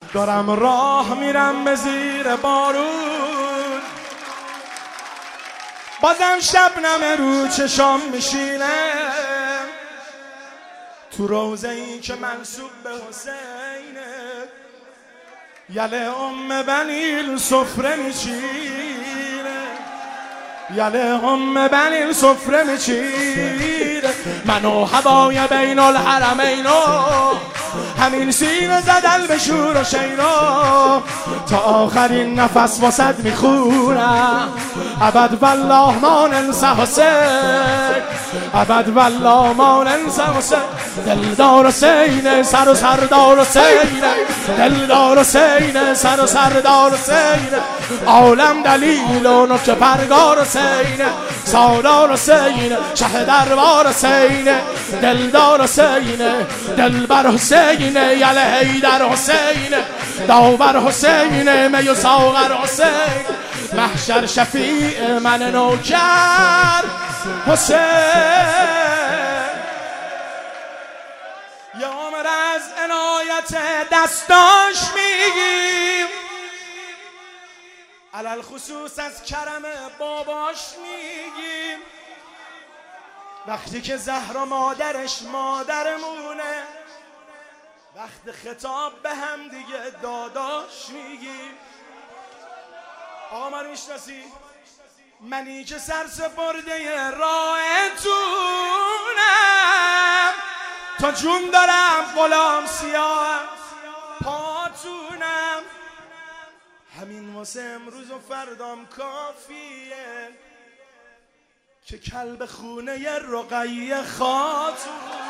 دارم راه میرم به زیر بارون، بازم شبنم رو چشام میشینه، تو روزه ای که منسوب به حسینه، یله ام بنی سفره میچینه، یله ام بنی سفره میچینه، منو هوای بین الحرمینو، همین سینه زدل به شور و شیرو، تا آخرین نفس واسد میخونم، ابد والله ما ننسى حسین، ابد والله ما ننسى حسین، دلدار حسین سر و سردار حسین، دلدار حسین سر و سردار حسین، عالم دلیل و نکته پرگار حسین، سالار حسین شه دربار حسین، دلدار حسین دلبر حسین، یله حیدر حسین، داور حسین، می و ساغر حسین، محشر شفیع من نوکر حسین. یه عمر از عنایت دستاش میگیم، علل خصوص از کرم باباش میگیم، وقتی که زهرا مادرش مادرمونه، وقت خطاب به هم دیگه داداش میگیم. آقا من میشناسی؟ منی که سرسپرده راهتونم، تا جون دارم غلام سیاه پاتونم، همین واسه امروز و فردام کافیه که کلب خونه رقیه خاتون